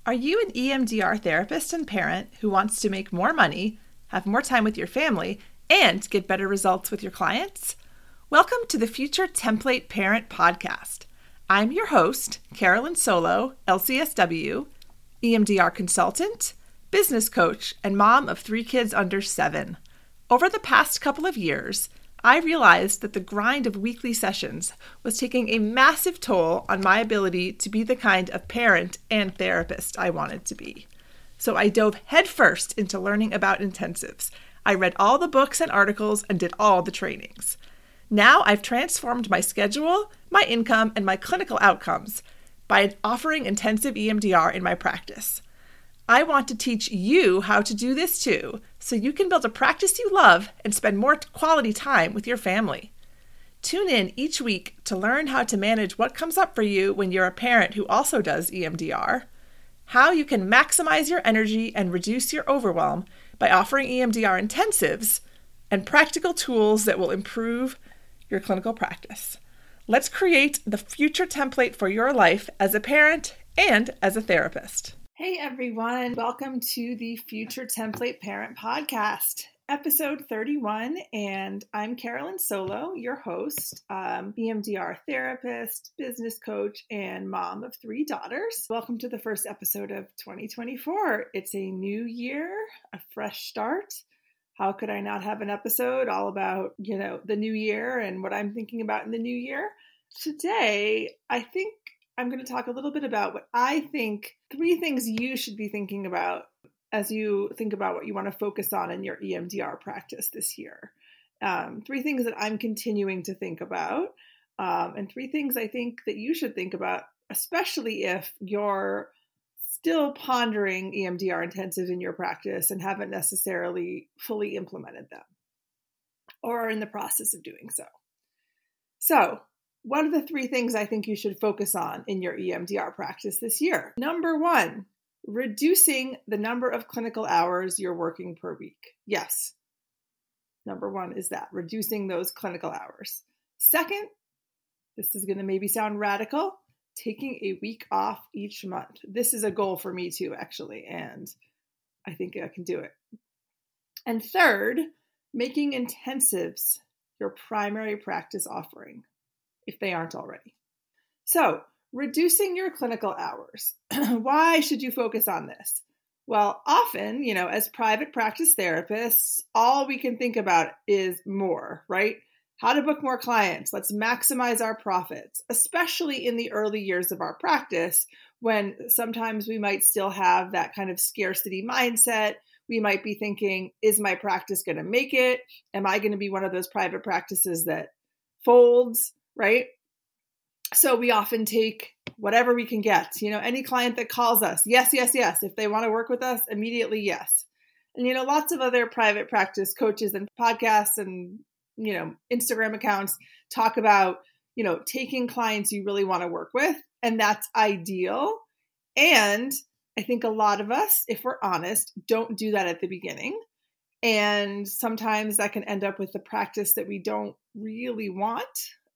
Are you an EMDR therapist and parent who wants to make more money, have more time with your family, and get better results with your clients? Welcome to the Future Template Parent Podcast. I'm your host, Carolyn Solo, LCSW, EMDR consultant, business coach, and mom of 3 kids under 7. Over the past couple of years, I realized that the grind of weekly sessions was taking a massive toll on my ability to be the kind of parent and therapist I wanted to be. So I dove headfirst into learning about intensives. I read all the books and articles and did all the trainings. Now I've transformed my schedule, my income, and my clinical outcomes by offering intensive EMDR in my practice. I want to teach you how to do this too, so you can build a practice you love and spend more quality time with your family. Tune in each week to learn how to manage what comes up for you when you're a parent who also does EMDR, how you can maximize your energy and reduce your overwhelm by offering EMDR intensives, and practical tools that will improve your clinical practice. Let's create the future template for your life as a parent and as a therapist. Hey everyone, welcome to the Future Template Parent Podcast, episode 31, and I'm Carolyn Solo, your host, EMDR therapist, business coach, and mom of 3 daughters. Welcome to the first episode of 2024. It's a new year, a fresh start. How could I not have an episode all about, the new year and what I'm thinking about in the new year? Today, I think I'm going to talk a little bit about what I think 3 things you should be thinking about as you think about what you want to focus on in your EMDR practice this year. 3 things that I'm continuing to think about, and 3 things I think that you should think about, especially if you're still pondering EMDR intensives in your practice and haven't necessarily fully implemented them or are in the process of doing so. So, what are the 3 things I think you should focus on in your EMDR practice this year? Number 1, reducing the number of clinical hours you're working per week. Yes, number 1 is that, reducing those clinical hours. Second, this is going to maybe sound radical, taking a week off each month. This is a goal for me too, actually, and I think I can do it. And third, making intensives your primary practice offering, if they aren't already. So, reducing your clinical hours. Why should you focus on this? Well, often, as private practice therapists, all we can think about is more, right? How to book more clients. Let's maximize our profits, especially in the early years of our practice, when sometimes we might still have that kind of scarcity mindset. We might be thinking, is my practice going to make it? Am I going to be one of those private practices that folds? Right? So we often take whatever we can get, any client that calls us, yes. If they want to work with us, immediately, yes. And, lots of other private practice coaches and podcasts and, Instagram accounts talk about, taking clients you really want to work with. And that's ideal. And I think a lot of us, if we're honest, don't do that at the beginning. And sometimes that can end up with a practice that we don't really want.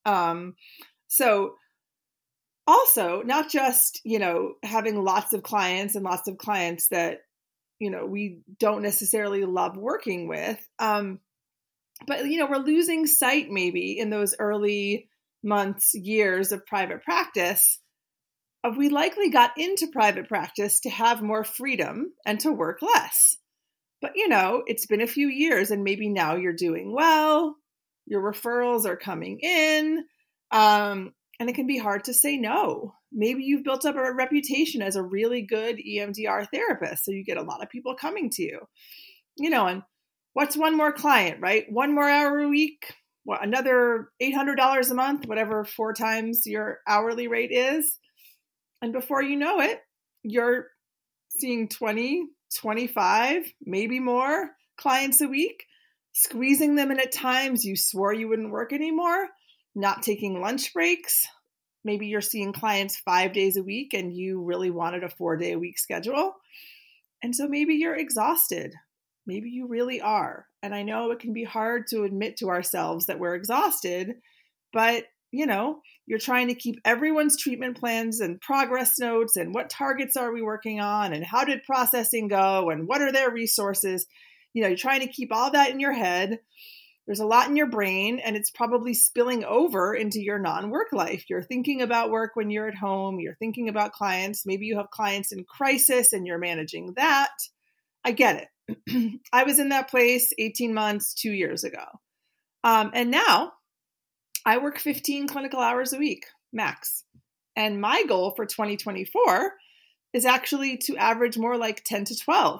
So also not just, having lots of clients that, we don't necessarily love working with. But, we're losing sight maybe in those early months, years of private practice. We likely got into private practice to have more freedom and to work less. But, it's been a few years and maybe now you're doing well, your referrals are coming in. And it can be hard to say no. Maybe you've built up a reputation as a really good EMDR therapist, so you get a lot of people coming to you. And what's one more client, right? 1 more hour a week, another $800 a month, whatever 4 times your hourly rate is. And before you know it, you're seeing 20, 25, maybe more clients a week, squeezing them in at times you swore you wouldn't work anymore. Not taking lunch breaks. Maybe you're seeing clients 5 days a week and you really wanted a 4-day-a-week schedule. And so maybe you're exhausted. Maybe you really are. And I know it can be hard to admit to ourselves that we're exhausted, but you're trying to keep everyone's treatment plans and progress notes and what targets are we working on and how did processing go and what are their resources. You're trying to keep all that in your head. There's a lot in your brain, and it's probably spilling over into your non-work life. You're thinking about work when you're at home. You're thinking about clients. Maybe you have clients in crisis and you're managing that. I get it. I was in that place 18 months, 2 years ago. And now I work 15 clinical hours a week, max. And my goal for 2024 is actually to average more like 10 to 12.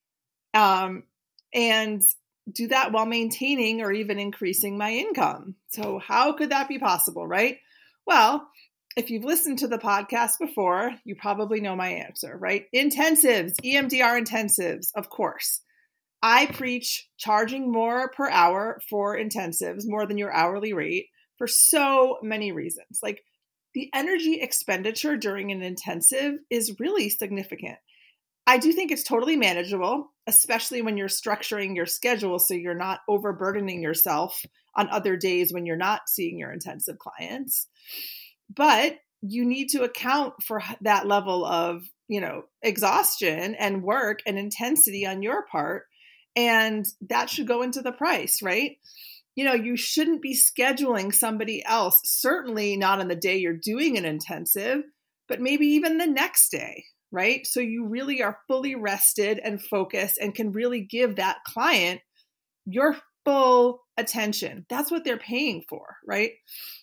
And do that while maintaining or even increasing my income. So how could that be possible, right? Well, if you've listened to the podcast before, you probably know my answer, right? Intensives, EMDR intensives, of course. I preach charging more per hour for intensives, more than your hourly rate, for so many reasons. Like the energy expenditure during an intensive is really significant. I do think it's totally manageable, especially when you're structuring your schedule so you're not overburdening yourself on other days when you're not seeing your intensive clients. But you need to account for that level of, exhaustion and work and intensity on your part. And that should go into the price, right? You shouldn't be scheduling somebody else, certainly not on the day you're doing an intensive, but maybe even the next day, right? So you really are fully rested and focused and can really give that client your full attention. That's what they're paying for, right?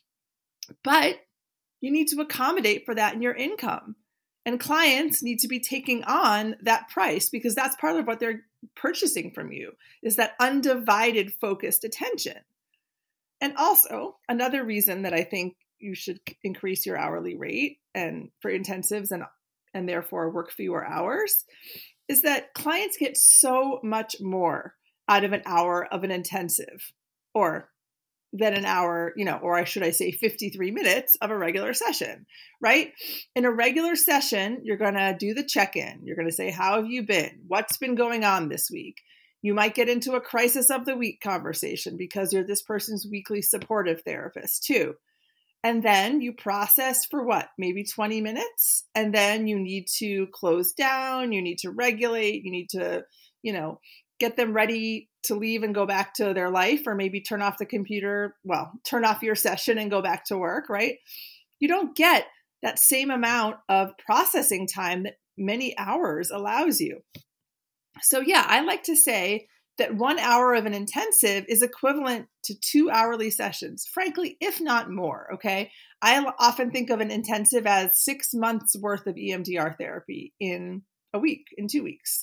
But you need to accommodate for that in your income. And clients need to be taking on that price because that's part of what they're purchasing from you is that undivided, focused attention. And also another reason that I think you should increase your hourly rate and for intensives and therefore work fewer hours is that clients get so much more out of an hour of an intensive or than an hour, or should I say 53 minutes of a regular session, right? In a regular session, you're going to do the check-in. You're going to say, how have you been? What's been going on this week? You might get into a crisis of the week conversation because you're this person's weekly supportive therapist too. And then you process for what? Maybe 20 minutes. And then you need to close down. You need to regulate. You need to, get them ready to leave and go back to their life, or maybe turn off the computer. Well, turn off your session and go back to work, right? You don't get that same amount of processing time that many hours allows you. So yeah, I like to say that 1 hour of an intensive is equivalent to 2 hourly sessions, frankly, if not more, okay? I often think of an intensive as 6 months worth of EMDR therapy in a week, in 2 weeks.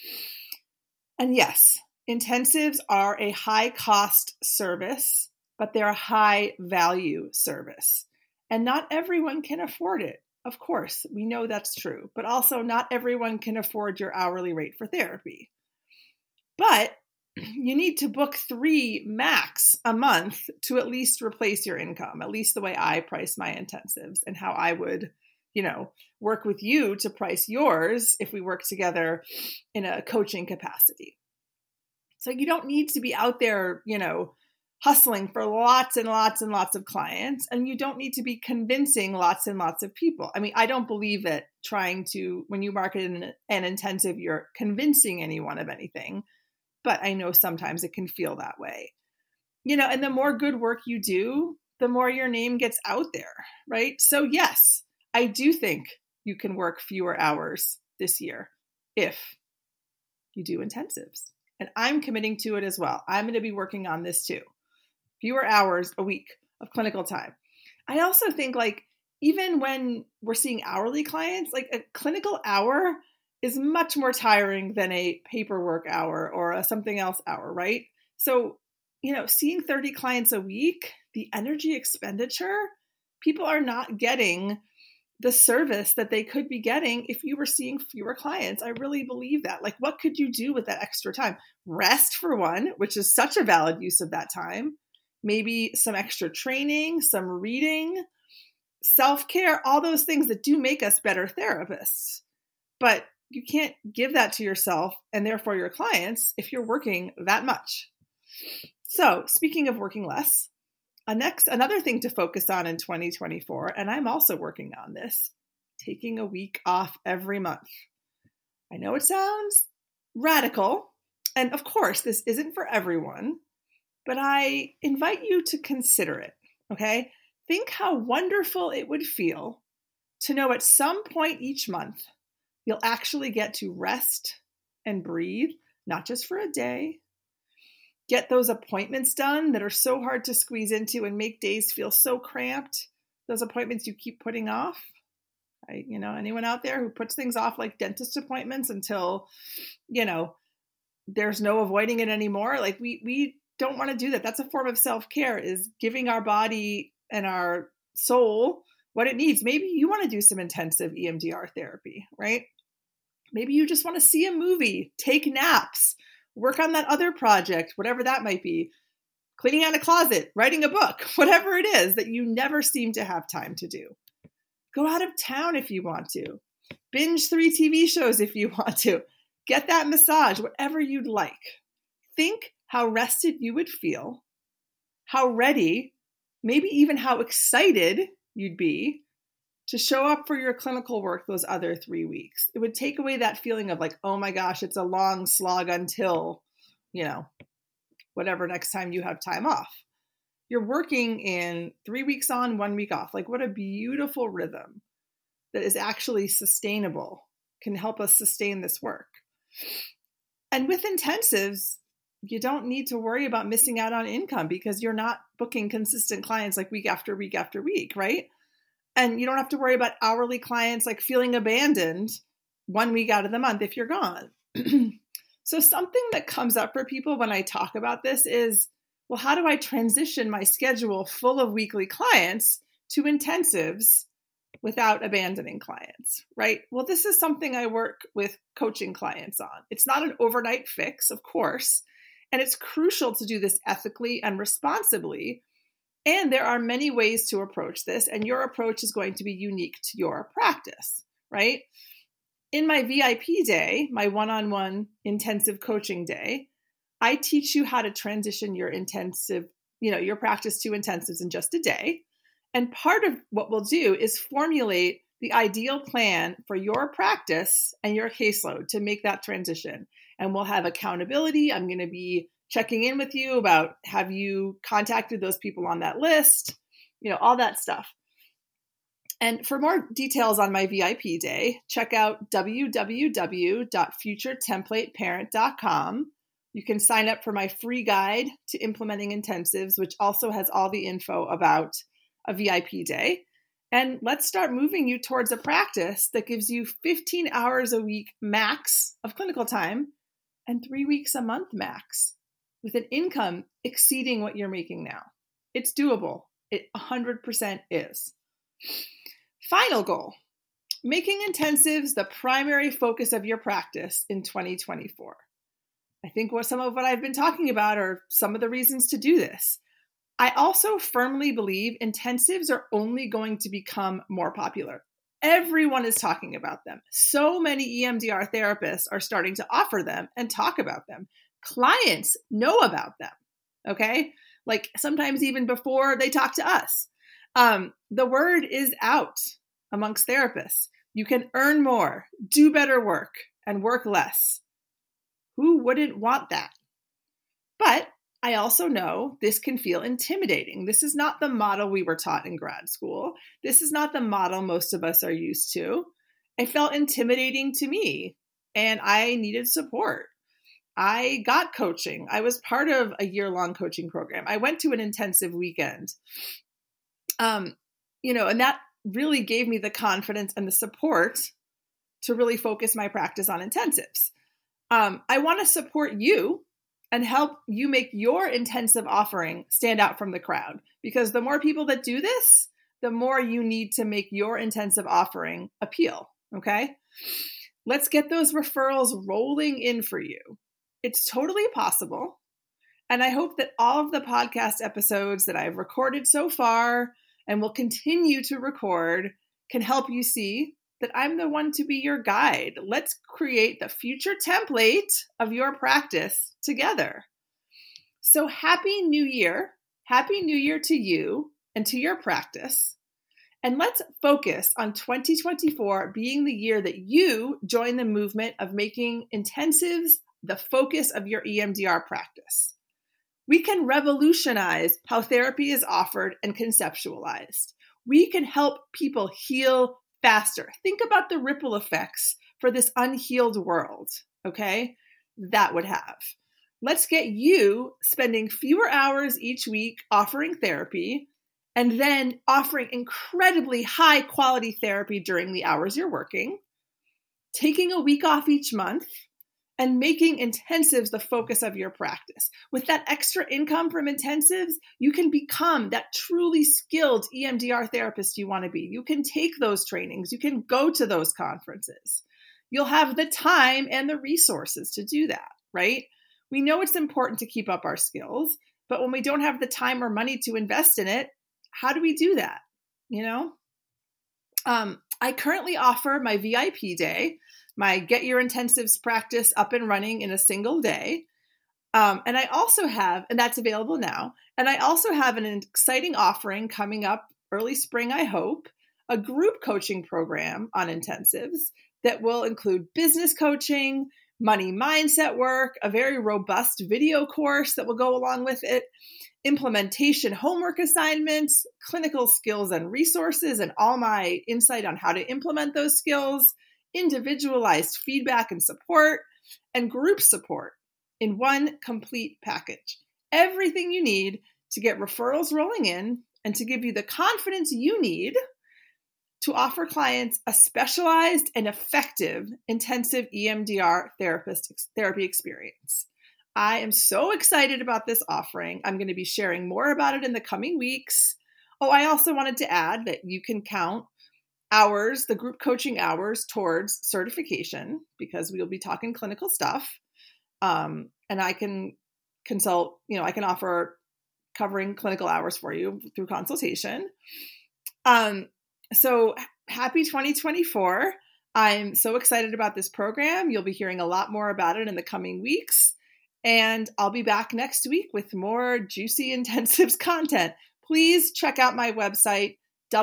And yes, intensives are a high cost service, but they're a high value service. And not everyone can afford it. Of course, we know that's true, but also not everyone can afford your hourly rate for therapy. But you need to book 3 max a month to at least replace your income, at least the way I price my intensives and how I would, work with you to price yours if we work together in a coaching capacity. So you don't need to be out there, hustling for lots and lots and lots of clients, and you don't need to be convincing lots and lots of people. I mean, I don't believe that when you market an intensive, you're convincing anyone of anything, but I know sometimes it can feel that way. And the more good work you do, the more your name gets out there, right? So yes, I do think you can work fewer hours this year if you do intensives. And I'm committing to it as well. I'm going to be working on this too. Fewer hours a week of clinical time. I also think even when we're seeing hourly clients, a clinical hour is much more tiring than a paperwork hour or a something else hour, right? So, seeing 30 clients a week, the energy expenditure, people are not getting the service that they could be getting if you were seeing fewer clients. I really believe that. What could you do with that extra time? Rest for one, which is such a valid use of that time. Maybe some extra training, some reading, self-care, all those things that do make us better therapists. But you can't give that to yourself and therefore your clients if you're working that much. So speaking of working less, Another thing to focus on in 2024, and I'm also working on this, taking a week off every month. I know it sounds radical, and of course, this isn't for everyone, but I invite you to consider it, okay? Think how wonderful it would feel to know at some point each month, you'll actually get to rest and breathe, not just for a day. Get those appointments done that are so hard to squeeze into and make days feel so cramped. Those appointments you keep putting off. Anyone out there who puts things off like dentist appointments until, there's no avoiding it anymore. Like we don't want to do that. That's a form of self-care, is giving our body and our soul what it needs. Maybe you want to do some intensive EMDR therapy, right? Maybe you just want to see a movie, take naps, work on that other project, whatever that might be, cleaning out a closet, writing a book, whatever it is that you never seem to have time to do. Go out of town if you want to. Binge 3 TV shows if you want to. Get that massage, whatever you'd like. Think how rested you would feel, how ready, maybe even how excited you'd be to show up for your clinical work those other 3 weeks. It would take away that feeling of like, oh my gosh, it's a long slog until, whatever next time you have time off. You're working in 3 weeks on, 1 week off. Like, what a beautiful rhythm that is actually sustainable, can help us sustain this work. And with intensives, you don't need to worry about missing out on income because you're not booking consistent clients like week after week after week, right? And you don't have to worry about hourly clients like feeling abandoned 1 week out of the month if you're gone. So something that comes up for people when I talk about this is, well, how do I transition my schedule full of weekly clients to intensives without abandoning clients, right? Well, this is something I work with coaching clients on. It's not an overnight fix, of course, and it's crucial to do this ethically and responsibly. And there are many ways to approach this, and your approach is going to be unique to your practice, right? In my VIP day, my one-on-one intensive coaching day, I teach you how to transition your intensive, your practice to intensives in just a day. And part of what we'll do is formulate the ideal plan for your practice and your caseload to make that transition. And we'll have accountability. I'm going to be checking in with you about, have you contacted those people on that list? All that stuff. And for more details on my VIP day, check out www.futuretemplateparent.com. You can sign up for my free guide to implementing intensives, which also has all the info about a VIP day. And let's start moving you towards a practice that gives you 15 hours a week max of clinical time and 3 weeks a month max with an income exceeding what you're making now. It's doable. It 100% is. Final goal, making intensives the primary focus of your practice in 2024. I think some of what I've been talking about are some of the reasons to do this. I also firmly believe intensives are only going to become more popular. Everyone is talking about them. So many EMDR therapists are starting to offer them and talk about them. Clients know about them, okay? Like sometimes even before they talk to us. The word is out amongst therapists. You can earn more, do better work, and work less. Who wouldn't want that? But I also know this can feel intimidating. This is not the model we were taught in grad school. This is not the model most of us are used to. It felt intimidating to me, and I needed support. I got coaching. I was part of a year-long coaching program. I went to an intensive weekend. And that really gave me the confidence and the support to really focus my practice on intensives. I want to support you and help you make your intensive offering stand out from the crowd, because the more people that do this, the more you need to make your intensive offering appeal. Okay. Let's get those referrals rolling in for you. It's totally possible. And I hope that all of the podcast episodes that I've recorded so far and will continue to record can help you see that I'm the one to be your guide. Let's create the future template of your practice together. So happy New Year. Happy New Year to you and to your practice. And let's focus on 2024 being the year that you join the movement of making intensives the focus of your EMDR practice. We can revolutionize how therapy is offered and conceptualized. We can help people heal faster. Think about the ripple effects for this unhealed world, okay? That would have. Let's get you spending fewer hours each week offering therapy and then offering incredibly high quality therapy during the hours you're working, taking a week off each month, and making intensives the focus of your practice. With that extra income from intensives, you can become that truly skilled EMDR therapist you want to be. You can take those trainings. You can go to those conferences. You'll have the time and the resources to do that, right? We know it's important to keep up our skills, but when we don't have the time or money to invest in it, how do we do that? I currently offer my VIP day, my Get Your Intensives practice up and running in a single day. And I also have, and that's available now, and I also have an exciting offering coming up early spring, I hope, a group coaching program on intensives that will include business coaching, money mindset work, a very robust video course that will go along with it, implementation homework assignments, clinical skills and resources, and all my insight on how to implement those skills, individualized feedback and support, and group support in one complete package. Everything you need to get referrals rolling in and to give you the confidence you need to offer clients a specialized and effective intensive EMDR therapy experience. I am so excited about this offering. I'm going to be sharing more about it in the coming weeks. Oh, I also wanted to add that you can count hours, the group coaching hours, towards certification because we will be talking clinical stuff. And I can consult, I can offer covering clinical hours for you through consultation. So happy 2024. I'm so excited about this program. You'll be hearing a lot more about it in the coming weeks. And I'll be back next week with more juicy intensives content. Please check out my website,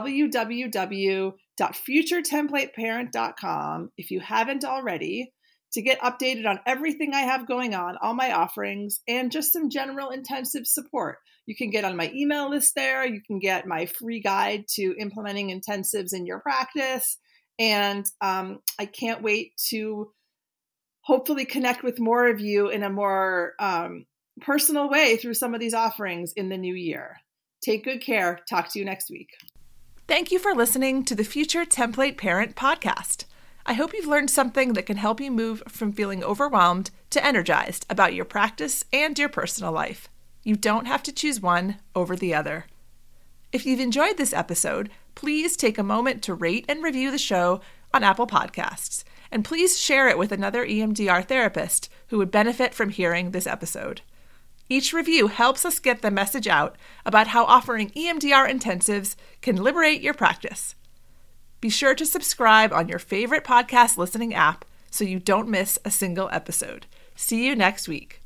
www.futuretemplateparent.com, if you haven't already, to get updated on everything I have going on, all my offerings, and just some general intensive support. You can get on my email list there. You can get my free guide to implementing intensives in your practice. And I can't wait to hopefully connect with more of you in a more personal way through some of these offerings in the new year. Take good care. Talk to you next week. Thank you for listening to the Future Template Parent podcast. I hope you've learned something that can help you move from feeling overwhelmed to energized about your practice and your personal life. You don't have to choose one over the other. If you've enjoyed this episode, please take a moment to rate and review the show on Apple Podcasts, and please share it with another EMDR therapist who would benefit from hearing this episode. Each review helps us get the message out about how offering EMDR intensives can liberate your practice. Be sure to subscribe on your favorite podcast listening app so you don't miss a single episode. See you next week.